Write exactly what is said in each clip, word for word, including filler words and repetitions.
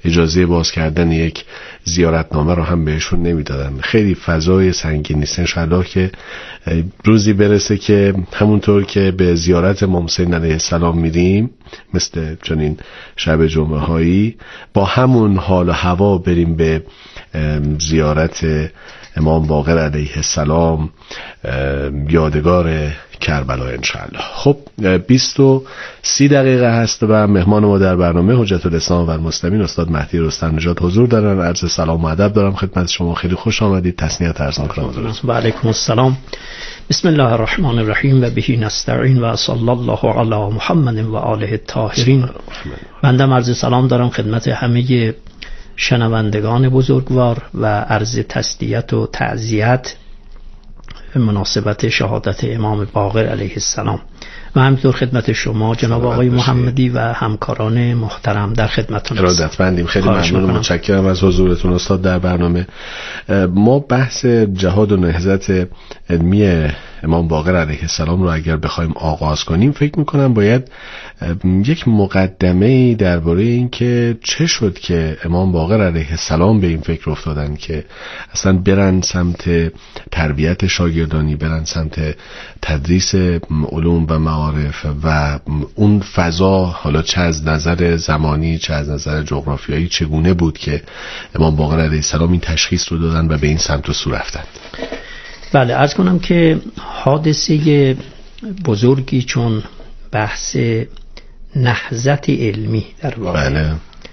اجازه باز کردن یک زیارتنامه رو هم بهشون نمیدادن. خیلی فضای سنگینی است. انشالله که روزی برسه که همونطور که به زیارت امام حسین علیه السلام میریم، مثل چنین شب جمعه هایی، با همون حال و هوا بریم به زیارت امام باقر علیه السلام، یادگار کربلا انشاءالله. خب بیست و سی دقیقه هست و مهمان ما در برنامه حجت الاسلام و المسلمین استاد مهدی رستم نژاد حضور دارن. عرض سلام و ادب دارم خدمت شما. خیلی خوش آمدید. تسلیت عرض می‌کنم حضورتون. و علیکم السلام. بسم الله الرحمن الرحیم و به نستعین و صلی الله علی محمد و آله الطاهرین. بنده عرض سلام دارم خدمت همه شنوندگان بزرگوار و عرض تسلیت و تعزیت به مناسبت شهادت امام باقر علیه السلام و همینطور خدمت شما جناب آقای محمدی و همکاران محترم در خدمتتون هستم. ارادتمندیم. خیلی ممنون و متشکرم از حضورتون استاد در برنامه. ما بحث جهاد و نهضت علمی امام باقر علیه السلام رو اگر بخوایم آغاز کنیم، فکر میکنم باید یک مقدمه درباره این که چه شد که امام باقر علیه السلام به این فکر افتادن که اصلا برن سمت تربیت شاگردانی، برن سمت تدریس علوم و معارف و اون فضا، حالا چه از نظر زمانی چه از نظر جغرافیایی، چگونه بود که امام باقر علیه السلام این تشخیص رو دادن و به این سمت و سو رفتن. بله، عرض کنم که حادثه بزرگی چون بحث نهضت علمی در واقع، بله،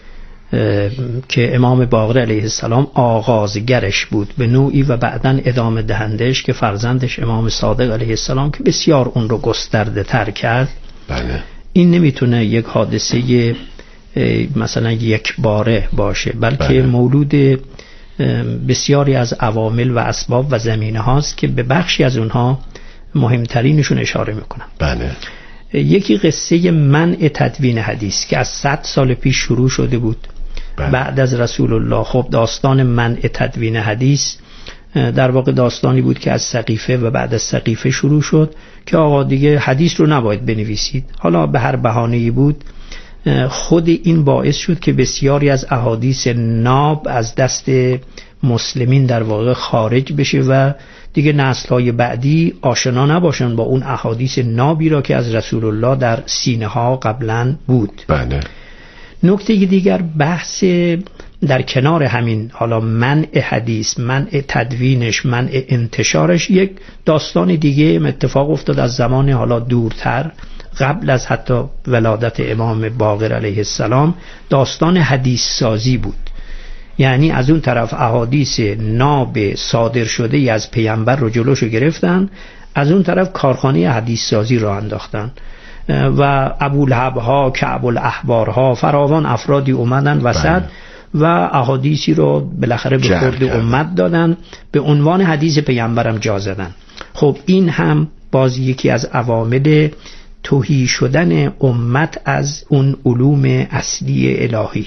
که امام باقر علیه السلام آغازگرش بود به نوعی و بعداً ادامه دهندش که فرزندش امام صادق علیه السلام که بسیار اون رو گسترده تر کرد. بله. این نمیتونه یک حادثه مثلا یک باره باشه، بلکه بله. مولود بسیاری از عوامل و اسباب و زمینه هاست که به بخشی از اونها مهمترینشون اشاره میکنم. بله. یکی قصه منع تدوین حدیث که از صد سال پیش شروع شده بود. بله. بعد از رسول الله. خب داستان منع تدوین حدیث در واقع داستانی بود که از سقیفه و بعد از سقیفه شروع شد که آقا دیگه حدیث رو نباید بنویسید. حالا به هر بهانه‌ای بود، خود این باعث شد که بسیاری از احادیث ناب از دست مسلمین در واقع خارج بشه و دیگه نسل‌های بعدی آشنا نباشن با اون احادیث نابی را که از رسول الله در سینه ها قبلا بود. بله. نکته دیگر بحث در کنار همین، حالا منع حدیث، منع تدوینش، منع انتشارش، یک داستان دیگه اتفاق افتاد از زمان حالا دورتر، قبل از حتی ولادت امام باقر علیه السلام، داستان حدیث سازی بود. یعنی از اون طرف احادیث ناب صادر شده ای از پیامبر رو جلوشو گرفتن، از اون طرف کارخانه حدیث سازی رو انداختن و ابولهب ها، کعب الاحبار ها، فراوان افرادی اومدن وسط و احادیثی رو بالاخره به خورد امت دادن، به عنوان حدیث پیامبرم جا زدن. خب این هم باز یکی از عوامل تهی شدن امت از اون علوم اصلی الهی.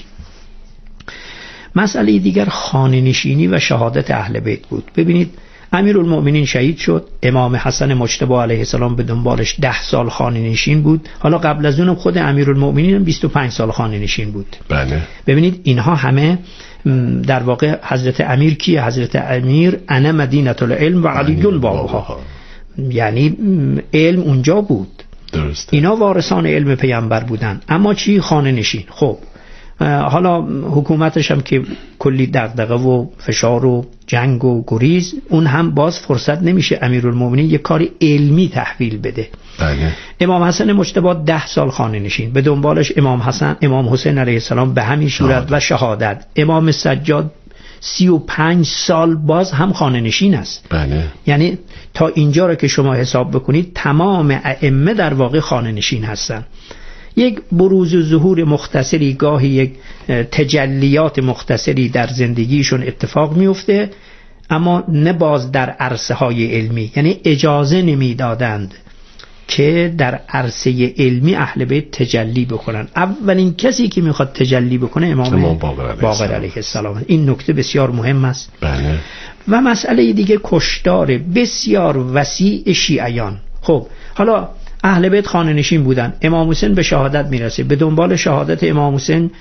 مسئله دیگر خانه نشینی و شهادت اهل بیت بود. ببینید امیرالمؤمنین شهید شد، امام حسن مجتبی علیه السلام به دنبالش ده سال خانه نشین بود. حالا قبل از اونم خود امیرالمؤمنین بیست و پنج سال خانه نشین بود. بله. ببینید اینها همه در واقع حضرت امیر کیه؟ حضرت امیر انا مدینه العلم و علی بابها، یعنی علم اونجا بود. درسته. اینا وارثان علم پیامبر بودن. اما چی؟ خانه نشین. خب حالا حکومتش هم که کلی دغدغه و فشار و جنگ و گریز، اون هم باز فرصت نمیشه امیرالمومنین یک کاری علمی تحویل بده. بله. امام حسن مجتبی ده سال خانه نشین، به دنبالش امام حسن امام حسین علیه السلام به همین صورت و شهادت. امام سجاد سی و پنج سال باز هم خانه نشین است. بله. یعنی تا اینجا رو که شما حساب بکنید تمام ائمه در واقع خانه نشین هستن. یک بروز و ظهور مختصری، گاهی یک تجلیات مختصری در زندگیشون اتفاق میفته، اما نه باز در عرصه های علمی. یعنی اجازه نمیدادند که در عرصه علمی اهل بیت تجلی بکنن. اولین کسی که میخواد تجلی بکنه امام, امام باقر علیه السلام. این نکته بسیار مهم است. بله. و مسئله دیگه کشتار بسیار وسیع شیعیان. خب حالا اهل بیت خانه نشین بودن، امام حسین به شهادت میرسه، به دنبال شهادت امام حسین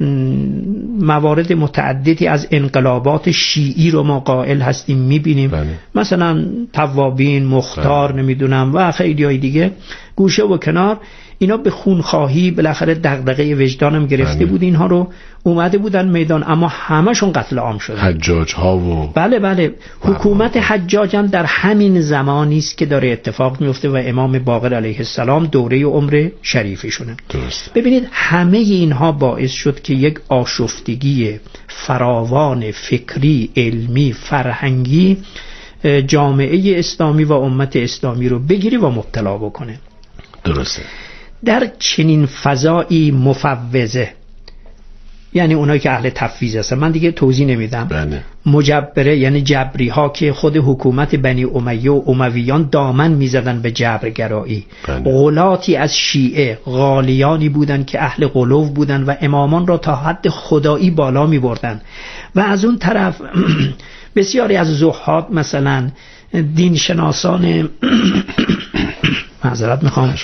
موارد متعددی از انقلابات شیعی رو ما قائل هستیم میبینیم. بله. مثلا توابین، مختار، بله. نمیدونم و خیلی های دیگه گوشه و کنار، اینا به خونخواهی بالاخره دغدغه وجدانم گرفته بله. بود، اینها رو اومده بودن میدان، اما همشون قتل عام شدن. حجاج ها و بله بله حکومت حجاج هم در همین زمانی است که داره اتفاق میفته و امام باقر علیه السلام دوره عمر شریفشونه. درست. ببینید همه اینها باعث شد که یک آشفتگی فراوان فکری، علمی، فرهنگی جامعه اسلامی و امت اسلامی رو بگیری و مبتلا بکنه. درسته. در چنین فضایی مفوضه، یعنی اونایی که اهل تفویض هستن، من دیگه توضیح نمیدم، بله. مجبره یعنی جبری ها که خود حکومت بنی امیه و امویان دامن میزدن به جبرگرایی. بله. غلاتی از شیعه غالیانی بودن که اهل غلو بودن و امامان را تا حد خدایی بالا میبردن و از اون طرف بسیاری از زهاد مثلا دین شناسان معذرت میخوام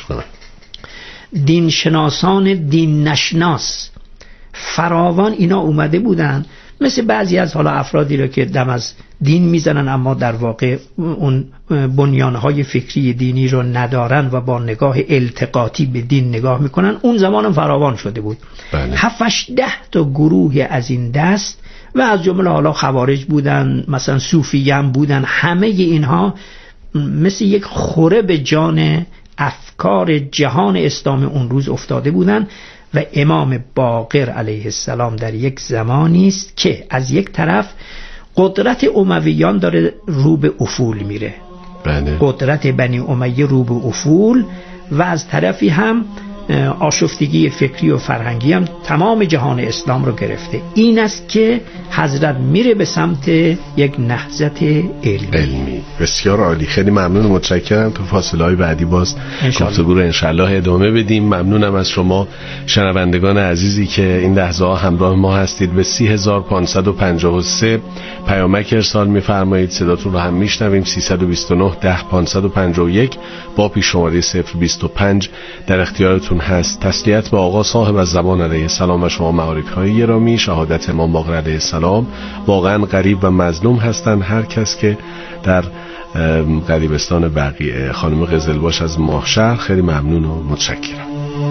دین شناسان دین نشناس فراوان اینا اومده بودن، مثل بعضی از حالا افرادی رو که دم از دین میزنن اما در واقع اون بنیانهای فکری دینی رو ندارن و با نگاه التقاطی به دین نگاه میکنن. اون زمان هم فراوان شده بود. بله. هفتش ده تا گروه از این دست و از جمله حالا خوارج بودن، مثلا صوفیان بودن، همه اینها مثل یک خوره به جان افکار جهان اسلام اون روز افتاده بودن و امام باقر علیه السلام در یک زمانی است که از یک طرف قدرت امویان داره رو به افول میره. بله. قدرت بنی امیه رو به افول و از طرفی هم آشفتگی فکری و فرهنگی هم تمام جهان اسلام رو گرفته. این است که حضرت میره به سمت یک نهضت علمی. علمی. بسیار عالی، خیلی ممنون و متشکرم. تو فاصله های بعدی باز گفتگو رو انشالله ادامه بدیم. ممنونم از شما شنوندگان عزیزی که این لحظه ها همراه ما هستید. به سی هزار و پانصد و پنجاه و سه پیامک ارسال می‌فرمایید، صداتون رو هم میشنویم. سیصد و بیست و نه ده پانصد و پنجاه و یک با پیش شماره صفر بیست و پنج در اختیارتون هست. تسلیت به آقا صاحب از زمان علیه السلام و شما معارف های گرامی. شهادت امام باقر علیه السلام واقعا غریب و مظلوم هستند. هر کس که در غریبستان بقیع، خانم قزلباش از ماهشهر، خیلی ممنون و متشکرم.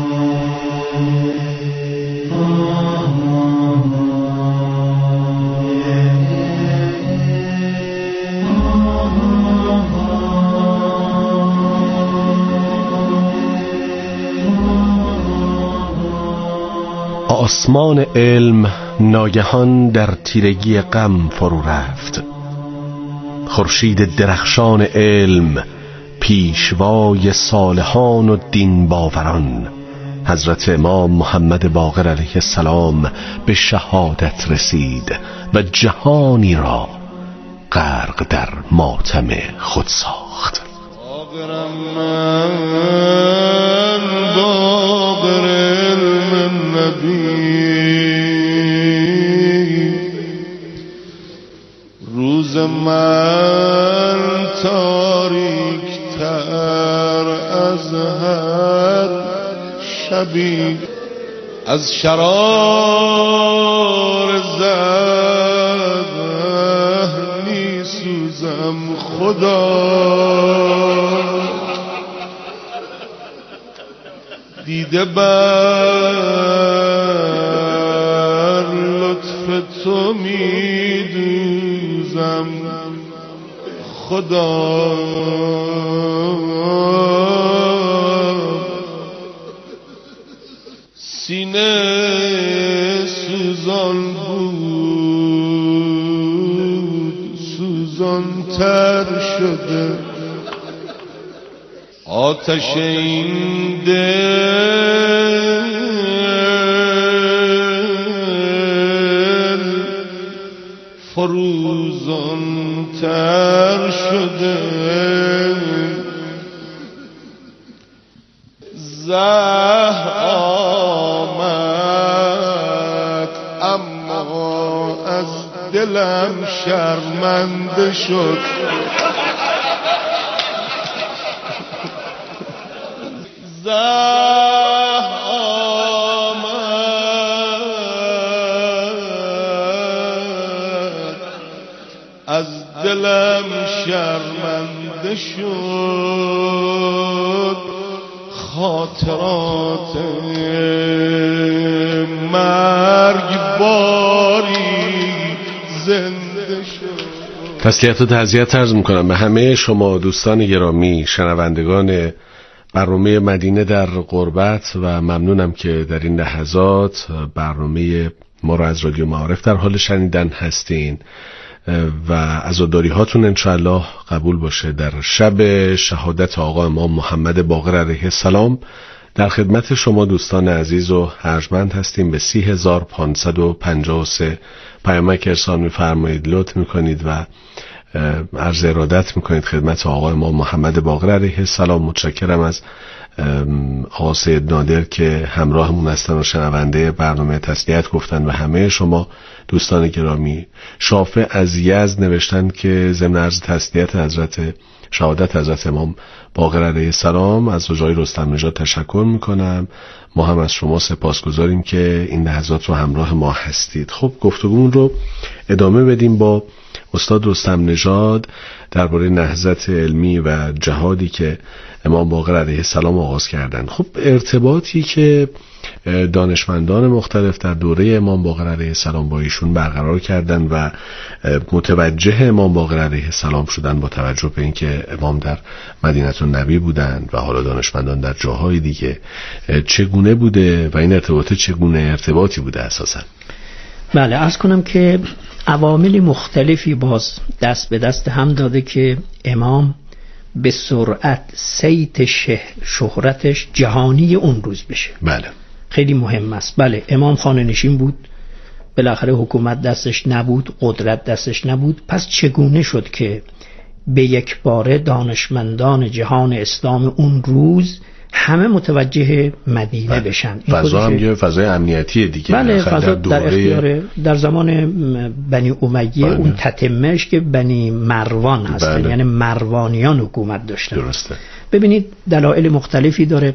آسمان علم ناگهان در تیرگی غم فرو رفت. خورشید درخشان علم، پیشوای صالحان و دین باوران، حضرت امام محمد باقر علیه السلام به شهادت رسید و جهانی را غرق در ماتم خود ساخت. باقرم من، باقر علم نبی، روز من تاریک تر از هر شبی، از شرار زد می سوزم خدا، دیده بر لطف تو می دوزم خدا، سینه سوزان بود سوزان تر شده، آتش این دل فروزان تر شده، زهر آمد اما از دلم شرمنده شد، زهر آمد دلم شرمنده شد، خاطرات مرگ باری زنده شد. تسلیت و تعزیت عرض میکنم به همه شما دوستان گرامی شنوندگان برنامه مدینه در غربت و ممنونم که در این لحظات برنامه ما رو از رادیو معارف در حال شنیدن هستین و عزاداری هاتون انشاءالله قبول باشه. در شب شهادت آقا امام محمد باقر علیه السلام در خدمت شما دوستان عزیز و ارجمند هستیم. به سی هزار پانصد و پنجاه و سه پیامک ارسال می‌فرمایید، لطف می‌کنید و عرض ارادت می‌کنید خدمت آقا امام محمد باقر علیه السلام. متشکرم از آقا سید نادر که همراهمون هستن و شنونده برنامه تسلیت گفتن و همه شما دوستان گرامی. شافع از یزد نوشتن که ضمن عرض تسلیت حضرت شهادت حضرت امام باقر علیه السلام از رجای رستم نژاد تشکر میکنم. ما هم از شما سپاسگزاریم که این لحظات رو همراه ما هستید. خب گفتگومون رو ادامه بدیم با استاد رستم نژاد درباره نهضت علمی و جهادی که امام باقر علیه السلام آغاز کردن. خب ارتباطی که دانشمندان مختلف در دوره امام باقر علیه السلام با ایشون برقرار کردن و متوجه امام باقر علیه السلام شدن با توجه به اینکه امام در مدینه النبی بودند و حالا دانشمندان در جاهای دیگه، چگونه بوده و این ارتباط چگونه ارتباطی بوده اساسا؟ بله، عرض کنم که عوامل مختلفی باز دست به دست هم داده که امام به سرعت صیت شهرتش جهانی اون روز بشه. بله، خیلی مهم است. بله، امام خانه نشین بود، بالاخره حکومت دستش نبود، قدرت دستش نبود. پس چگونه شد که به یک باره دانشمندان جهان اسلام اون روز همه متوجه مدینه بله. بشن؟ فضا هم یه فضای امنیتی دیگه. بله، فضا در, در اختیار در زمان بنی امیه بله. اون تتمهش که بنی مروان هستن بله. یعنی مروانیان حکومت داشتن. درسته. ببینید دلایل مختلفی داره.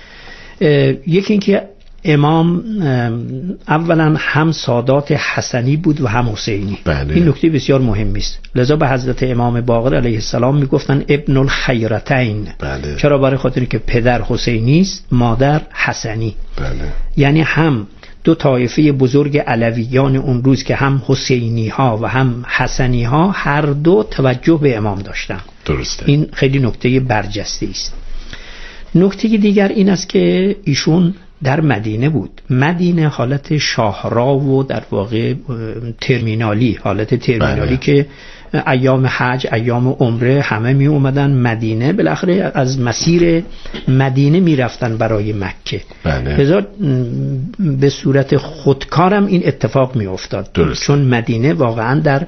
یکی اینکه امام اولا هم سادات حسنی بود و هم حسینی بله. این نکته بسیار مهمی است. لذا به حضرت امام باقر علیه السلام میگفتن ابن الخیرتین بله. چرا؟ برای خاطر که پدر حسینی است، مادر حسنی بله. یعنی هم دو طایفه بزرگ علویان اون روز که هم حسینی ها و هم حسنی ها هر دو توجه به امام داشتن. درسته. این خیلی نکته برجسته است. نکته دیگر این است که ایشون در مدینه بود. مدینه حالت شاهراه و در واقع ترمینالی، حالت ترمینالی بله. که ایام حج، ایام عمره همه می اومدن مدینه، بالاخره از مسیر مدینه می رفتن برای مکه. بله. به صورت خودکارم این اتفاق می افتاد درست. چون مدینه واقعا در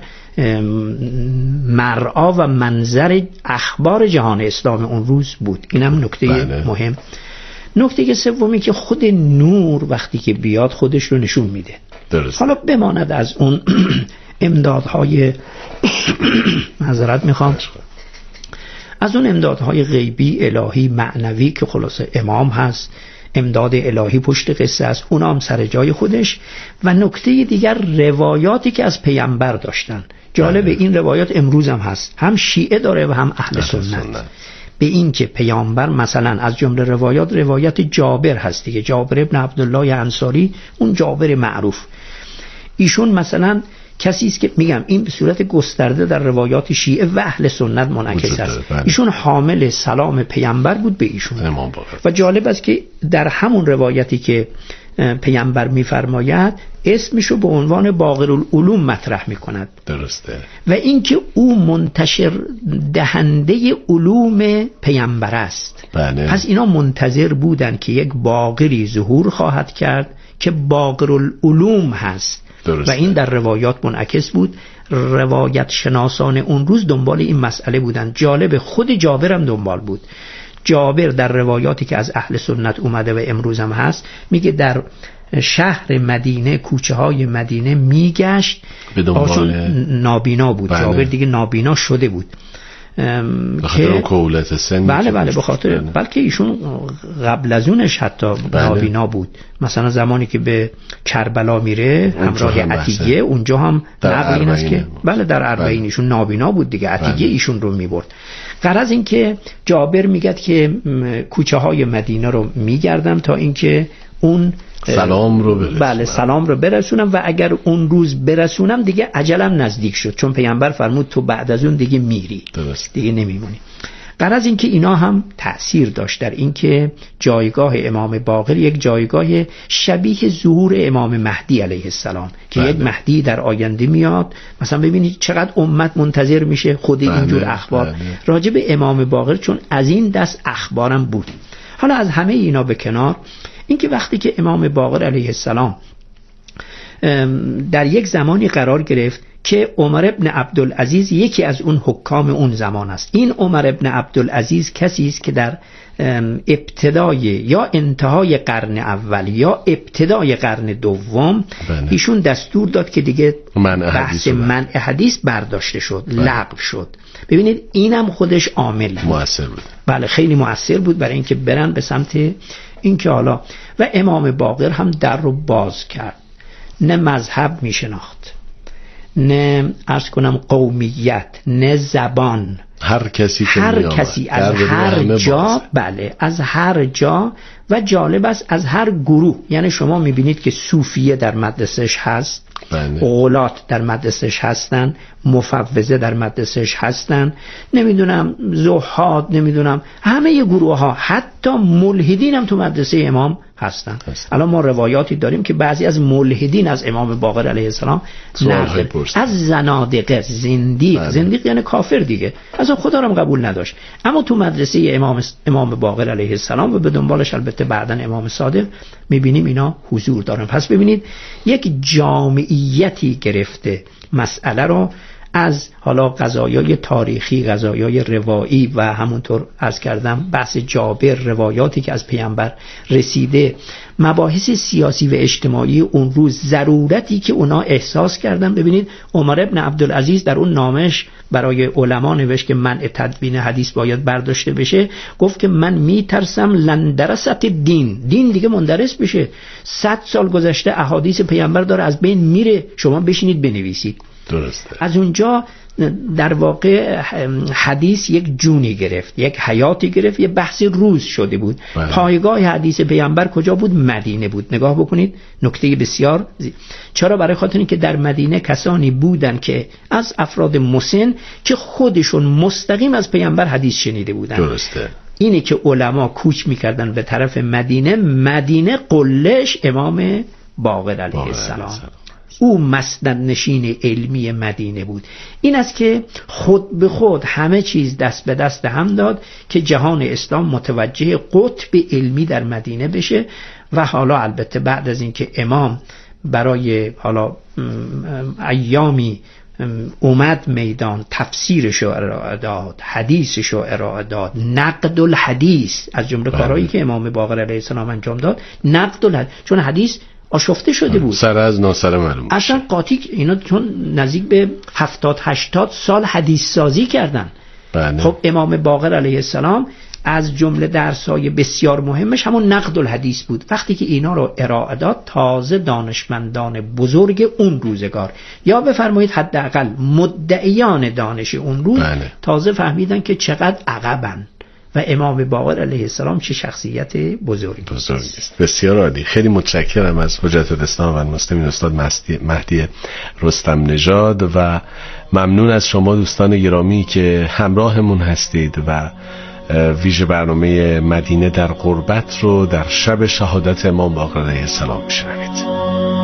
مرعا و منظر اخبار جهان اسلام اون روز بود. اینم نکته بله. مهم. نکته سومی که خود نور وقتی که بیاد خودش رو نشون میده. درست. حالا بماند از اون امدادهای معذرت میخوام از اون امدادهای غیبی الهی معنوی که خلاصه امام هست، امداد الهی پشت قصه است، اونا هم سر جای خودش. و نکته دیگر روایاتی که از پیامبر داشتن. جالب بله. این روایات امروز هم هست، هم شیعه داره و هم اهل سنت, سنت. به این که پیامبر مثلا از جمله روایات روایت جابر هست دیگه، جابر ابن عبدالله انصاری، اون جابر معروف، ایشون مثلا کسی است که میگم این به صورت گسترده در روایات شیعه و اهل سنت منعکس است. ایشون حامل سلام پیامبر بود به ایشون. و جالب است که در همون روایتی که پیامبر میفرماید اسمشو به عنوان باقر العلوم مطرح میکند. درسته. و اینکه او منتشر دهنده علوم پیامبر است. بله. پس اینا منتظر بودن که یک باقری ظهور خواهد کرد که باقر العلوم هست. درسته. و این در روایات منعکس بود. روایت شناسان اون روز دنبال این مسئله بودن. جالب، خود جابر هم دنبال بود. جابر در روایاتی که از اهل سنت اومده و امروز هم هست میگه در شهر مدینه، کوچه های مدینه میگشت، آشون نابینا بود. بله. جابر دیگه نابینا شده بود. به خاطر اون کهولت سن. بله بله به خاطر، بلکه ایشون قبل از اونش حتی بله. نابینا بود. مثلا زمانی که به کربلا میره همراه عتیقه، اونجا هم نقل این است که بله در اربعین ایشون نابینا بود دیگه، عتیقه بله. ایشون رو میبرد. غرض این که جابر میگد که کوچه های مدینه رو میگردم تا اینکه اون سلام رو برسونم. بله سلام رو برسونم و اگر اون روز برسونم دیگه اجلم نزدیک شد، چون پیامبر فرمود تو بعد از اون دیگه میری، درست. دیگه نمیمونی. غرض این که اینا هم تأثیر داشت در این که جایگاه امام باقر یک جایگاه شبیه ظهور امام مهدی علیه السلام که بله. یک مهدی در آینده میاد. مثلا ببینید چقدر امت منتظر میشه خود بله. اینجور اخبار بله. راجع به امام باقر، چون از این دست اخبارم بود. حالا از همه اینا به کنار، اینکه وقتی که امام باقر علیه السلام در یک زمانی قرار گرفت که عمر ابن عبدالعزیز یکی از اون حکام اون زمان است. این عمر ابن عبدالعزیز کسی است که در ابتدای یا انتهای قرن اول یا ابتدای قرن دوم بله. ایشون دستور داد که دیگه بحث منع حدیث برداشته شد بله. لغو شد. ببینید اینم خودش عامل مؤثر بود. بله خیلی مؤثر بود برای اینکه برن به سمت اینکه حالا و امام باقر هم در رو باز کرد، نه مذهب می شناخت، نه عرض کنم قومیت، نه زبان، هر کسی که هر کسی از هر جا بله از هر جا. و جالب است از هر گروه، یعنی شما میبینید که صوفیه در مدرسهش هست بله. غلات در مدرسهش هستن، مفوضه در مدرسهش هستن، نمیدونم زهاد، نمیدونم همه گروه ها، حتی ملحدین هم تو مدرسه امام هستن. الان ما روایاتی داریم که بعضی از ملحدین از امام باقر علیه السلام نقل از زنادقه، زندیق بله. زندیق یعنی کافر دیگه، از خدا رو قبول نداشت، اما تو مدرسه امام امام باقر علیه السلام و به دنبالش البته بعداً امام صادق میبینیم اینا حضور دارن. پس ببینید یک جامعیتی گرفته مسئله رو از حالا قضایای تاریخی، قضایای روایی و همونطور عرض کردم بحث جابر، روایاتی که از پیامبر رسیده، مباحث سیاسی و اجتماعی اون روز، ضرورتی که اونا احساس کردن. ببینید عمر ابن عبدالعزیز در اون نامش برای علما نوشت که منع تدوین حدیث باید برداشته بشه، گفت که من میترسم لندرست دین، دین دیگه مندرس بشه، صد سال گذشته احادیث پیامبر داره از بین میره، شما بشینید بنویسید. درسته. از اونجا در واقع حدیث یک جونی گرفت، یک حیاتی گرفت، یه بحث روز شده بود. بله. پایگاه حدیث پیامبر کجا بود؟ مدینه بود. نگاه بکنید نکته بسیار زی... چرا؟ برای خاطر اینکه در مدینه کسانی بودن که از افراد مسن که خودشون مستقیم از پیامبر حدیث شنیده بودن. درسته. اینه که علما کوچ میکردن به طرف مدینه. مدینه قلهش امام باقر علیه السلام، او مسند نشین علمی مدینه بود. این است که خود به خود همه چیز دست به دست هم داد که جهان اسلام متوجه قطب علمی در مدینه بشه. و حالا البته بعد از اینکه امام برای حالا ایامی اومد میدان، تفسیرشو ارائه داد، حدیثشو ارائه داد، نقد الحدیث از جمله کارهایی که امام باقر علیه السلام انجام داد، نقد الحدیث، چون حدیث آشفته شده بود، سر از ناسر معلوم اصلا قاطی. اینا چون نزدیک به هفتاد هشتاد سال حدیث سازی کردن. بله. خب امام باقر علیه السلام از جمله درسای بسیار مهمش همون نقد الحدیث بود. وقتی که اینا رو ارائه داد، تازه دانشمندان بزرگ اون روزگار، یا بفرمایید حداقل مدعیان دانش اون روز، بله. تازه فهمیدن که چقدر عقبن و امام باقر علیه السلام چه شخصیت بزرگی است. بسیار عالی. خیلی متشکرم از حجت الاسلام و المسلمین استاد مهدی رستم نژاد و ممنون از شما دوستان گرامی که همراهمون هستید و ویژه برنامه مدینه در غربت رو در شب شهادت امام باقر علیه السلام میشنوید.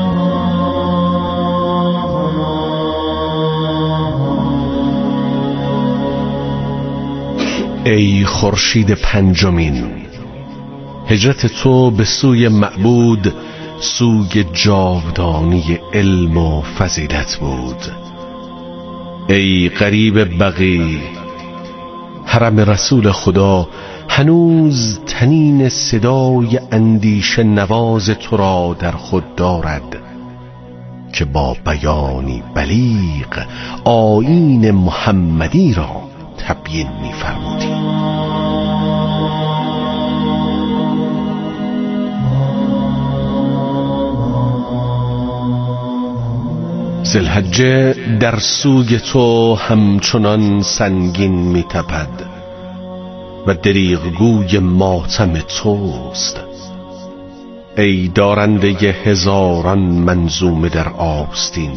ای خورشید پنجمین، هجرت تو به سوی معبود، سوی جاودانی علم و فضیلت بود. ای غریب بقی، حرم رسول خدا هنوز تنین صدای اندیشه نواز تو را در خود دارد که با بیانی بلیغ آیین محمدی را تبیین می‌فرمودی. ذوالحجه در سوی تو همچنان سنگین می‌تپد و دریغ گوی ماتم توست. ای دارنده هزاران منظومه در آستین،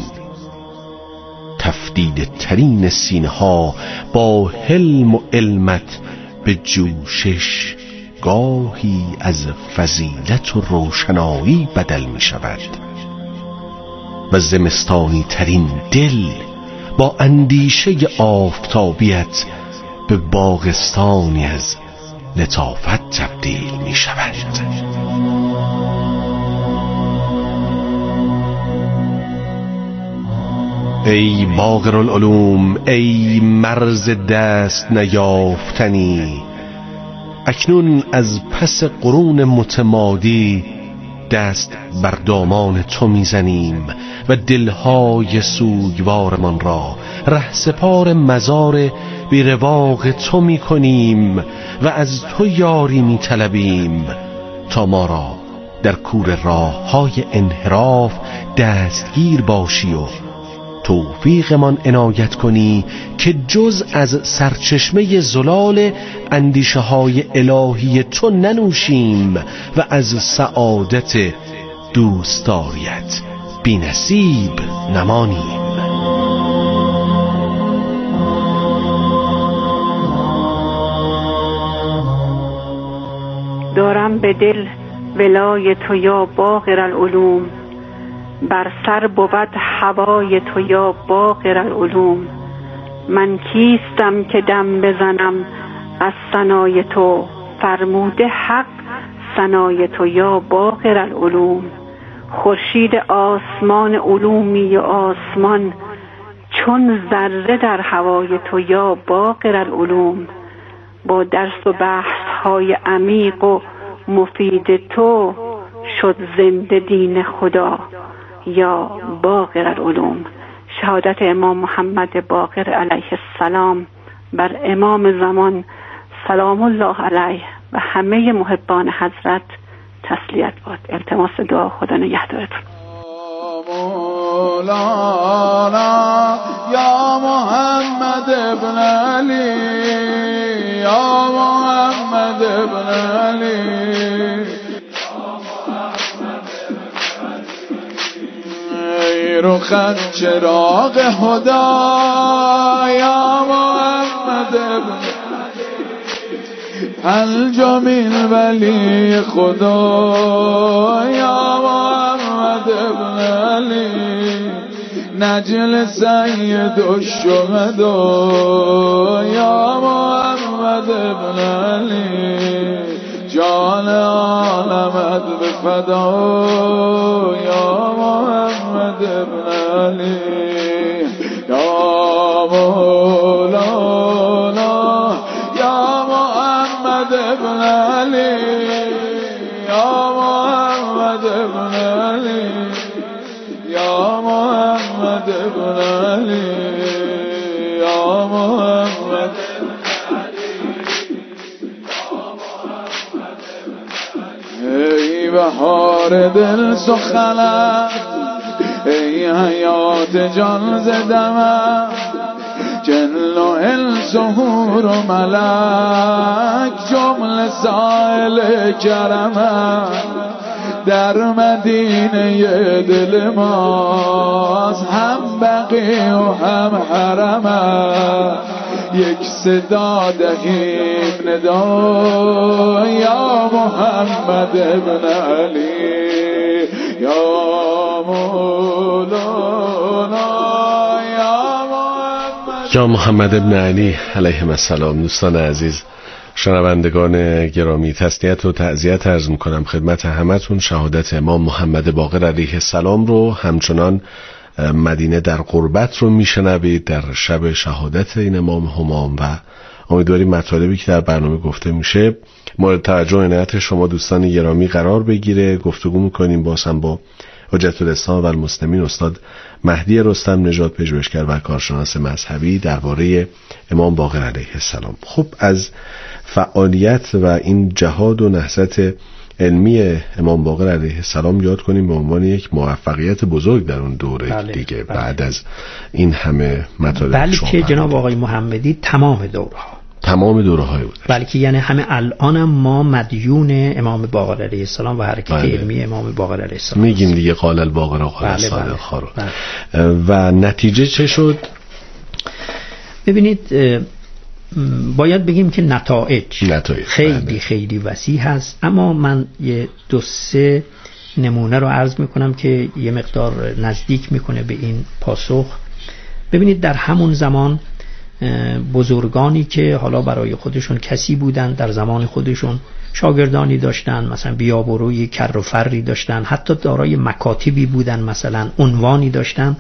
تفدید ترین سینه ها با حلم و علمت به جوشش گاهی از فضیلت و روشنایی بدل می شود و زمستانی ترین دل با اندیشه آفتابیت به باغستانی از لطافت تبدیل می شود. ای باقر العلوم، ای مرز دست نیافتنی، اکنون از پس قرون متمادی دست بر دامان تو میزنیم و دلهای سوگوارمان را رهسپار مزار بی رواق تو میکنیم و از تو یاری میطلبیم تا ما را در کور راه های انحراف دستگیر باشی و توفیقمان عنایت کنی که جز از سرچشمه زلال اندیشه های الهی تو ننوشیم و از سعادت دوستاریت بی نصیب نمانیم. دارم به دل ولای تو یا باقر العلوم، بر سر بود هوای تو یا باقر العلوم. من کیستم که دم بزنم از ثنای تو، فرموده حق ثنای تو یا باقر العلوم. خورشید آسمان علومی و آسمان، چون ذره در هوای تو یا باقر العلوم. با درس و بحث های عمیق و مفید تو، شد زنده دین خدا یا باقر العلوم. شهادت امام محمد باقر علیه السلام بر امام زمان سلام الله علیه و همه محبان حضرت تسلیت باد. التماس دعا، خدا نگهدارتون. مولانا یا محمد ابن علی، یا محمد ابن علی، ای رخت چراغ هدا یا محمد ابن الجمیل ولی خدا یا محمد ابن علی، نجل سید الشهدا یا محمد ابن علی، جان عالمت به فدا یا محمد ابن علی، یا مولانا یا محمد ابن علی، یا محمد ابن علی، یا محمد ابن علی، یا محمد. ای بهار دل سخنت، ای حیات جان زدم، جن و انس و حور و ملک جمله سائل کرم، در مدینه دل ماست هم بقی و هم حرم، یک صدا دهیم ندا یا محمد ابن علی، یا مولانا یا محمد یا محمد ابن علی علیه السلام. دوستان عزیز، شنوندگان گرامی، تسلیت و تعزیت عرض میکنم خدمت همتون. شهادت امام محمد باقر علیه السلام رو همچنان مدینه در قربت رو میشنوید در شب شهادت این امام همام و امیدواریم مطالبی که در برنامه گفته میشه مورد توجه و عنایت شما دوستان گرامی قرار بگیره. گفتگو میکنیم باز هم با حجت الاسلام و المسلمین استاد مهدی رستم نژاد، پژوهشگر و کارشناس مذهبی، درباره امام باقر علیه السلام. خب از فعالیت و این جهاد و نهضت علمی امام باقر علیه السلام یاد کنیم به عنوان یک موفقیت بزرگ در اون دوره. بله، دیگه بله. بعد از این همه مطالب بلکه جناب آقای محمدی تمام دورها تمام دوره‌های بود، بلکه یعنی همه الان هم ما مدیون امام باقر علیه السلام و حرکت بله. علمی امام باقر علیه السلام میگیم دیگه، قال الباقر و قال الصادق خارو. و نتیجه چه شد؟ ببینید باید بگیم که نتایج, نتایج خیلی بله. خیلی وسیع هست، اما من یه دو سه نمونه رو عرض میکنم که یه مقدار نزدیک میکنه به این پاسخ. ببینید در همون زمان بزرگانی که حالا برای خودشون کسی بودن، در زمان خودشون شاگردانی داشتن، مثلا بیابروی کر و فری داشتن، حتی دارای مکاتبی بودن، مثلا عنوانی داشتن.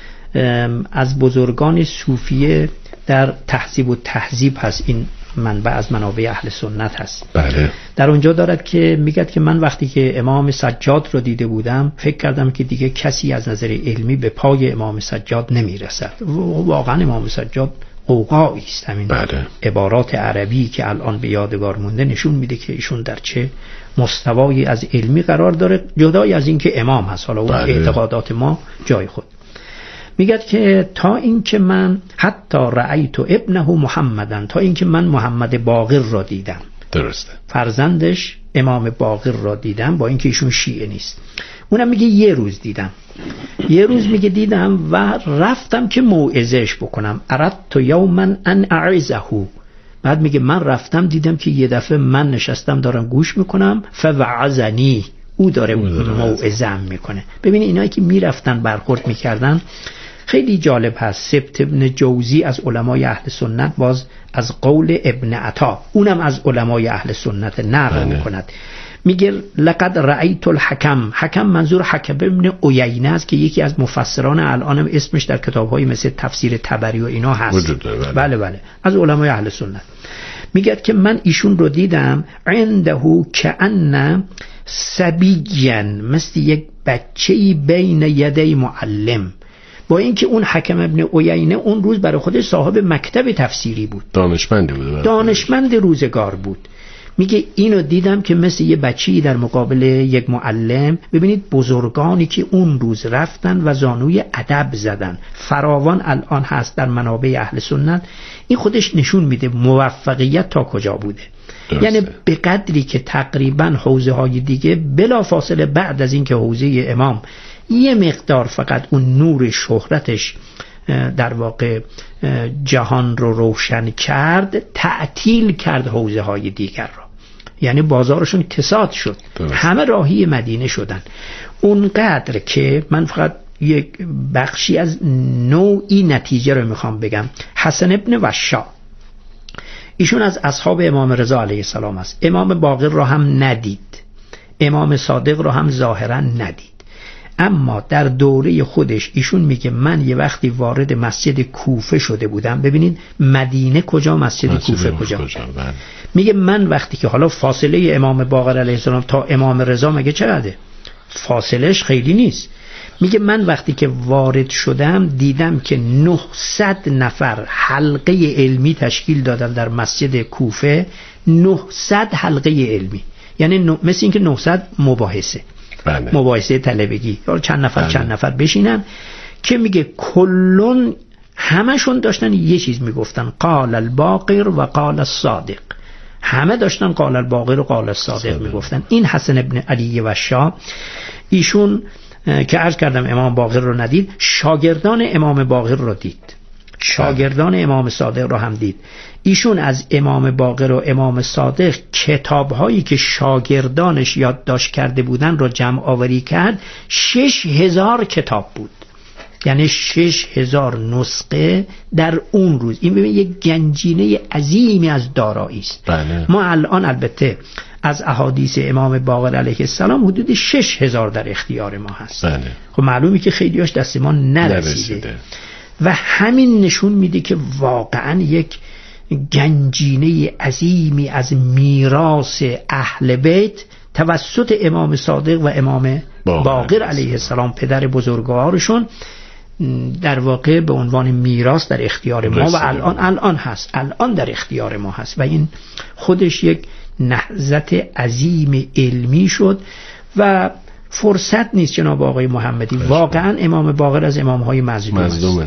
از بزرگان صوفیه در تهذیب و تهذیب هست، این منبع از منابع اهل سنت هست. بله. در اونجا دارد که میگد که من وقتی که امام سجاد رو دیده بودم فکر کردم که دیگه کسی از نظر علمی به پای امام سجاد نمیرسد. واقعا امام سجاد قوقایی است. همین بله. عبارات عربی که الان به یادگار مونده نشون میده که ایشون در چه مستوایی از علمی قرار داره، جدای از این که امام هست. حالا اون بله. اعتقادات ما جای خود. میگد که تا اینکه من حتی رأیت ابنه محمدن، تا اینکه من محمد باقر را دیدم. درسته. فرزندش امام باقر را دیدم، با اینکه ایشون شیعه نیست. اونم میگه یه روز دیدم، یه روز میگه دیدم و رفتم که موعظهش بکنم. اردت یوما ان اعظه. بعد میگه من رفتم دیدم که یه دفعه من نشستم دارم گوش میکنم، فوعظنی، او داره موعظه‌ام میکنه. ببینید اینایی که میرفتن برخورد میکردن خیلی جالب هست. سبت ابن جوزی از علمای اهل سنت باز از قول ابن عطا، اونم از علمای اهل سنت نقل میکند، میگه لقد رأیت الحکم. حکم منظور حکم ابن عیینه است که یکی از مفسران الانم اسمش در کتاب‌های مثل تفسیر طبری و اینا هست. بله. بله بله از علمای اهل سنت. میگه که من ایشون رو دیدم عنده کأن صبیان، مثل یک بچه‌ای بین یدی معلم، با اینکه اون حکم ابن عیینه اون روز برای خودش صاحب مکتب تفسیری بود، دانشمندی بود، دانشمند روزگار بود. میگه اینو دیدم که مثل یه بچه‌ای در مقابل یک معلم. ببینید بزرگانی که اون روز رفتن و زانوی ادب زدن فراوان الان هست در منابع اهل سنت. این خودش نشون میده موفقیت تا کجا بوده. درسته. یعنی به قدری که تقریبا حوزه های دیگه بلا فاصله بعد از اینکه حوزه امام یه مقدار فقط اون نور شهرتش در واقع جهان رو روشن کرد، تعطیل کرد حوزه های دیگر رو. یعنی بازارشون کساد شد. درست. همه راهی مدینه شدن. اونقدر که من فقط یک بخشی از نوعی نتیجه رو میخوام بگم. حسن ابن وشا ایشون از اصحاب امام رضا علیه السلام است. امام باقر رو هم ندید، امام صادق رو هم ظاهرا ندید، اما در دوره خودش ایشون میگه من یه وقتی وارد مسجد کوفه شده بودم. ببینید مدینه کجا، مسجد, مسجد کوفه کجا, کجا میگه من وقتی که حالا فاصله امام باقر علیه السلام تا امام رضا مگه چقدره؟ فاصلهش خیلی نیست. میگه من وقتی که وارد شدم دیدم که نهصد نفر حلقه علمی تشکیل دادن در مسجد کوفه. نهصد حلقه علمی، یعنی مثل این که نهصد مباحثه بله. مباحثه طلبگی، یا چند نفر بله. چند نفر بشینن که میگه کلون همشون داشتن یه چیز میگفتن، قال الباقر و قال الصادق. همه داشتن قال الباقر و قال الصادق میگفتن. این حسن ابن علی وشا ایشون که عرض کردم امام باقر رو ندید، شاگردان امام باقر رو دید، شاگردان بله. امام صادق رو هم دید. ایشون از امام باقر و امام صادق کتاب‌هایی که شاگردانش یادداشت کرده بودن رو جمع آوری کرد. شش هزار کتاب بود، یعنی شش هزار نسخه در اون روز. این ببین یک گنجینه عظیمی از دارایی است. بله. ما الان البته از احادیث امام باقر علیه السلام حدود شش هزار در اختیار ما هست. بله. خب معلومه که خیلیاش دست ما نرسیده. نرسیده و همین نشون میده که واقعا یک گنجینه عظیمی از میراث اهل بیت توسط امام صادق و امام باقر علیه السلام پدر بزرگوارشون در واقع به عنوان میراث در اختیار ما و الان الان هست الان در اختیار ما هست و این خودش یک نهضت عظیم علمی شد و فرصت نیست جناب آقای محمدی. واقعا امام باقر از امامهای مظلوم است.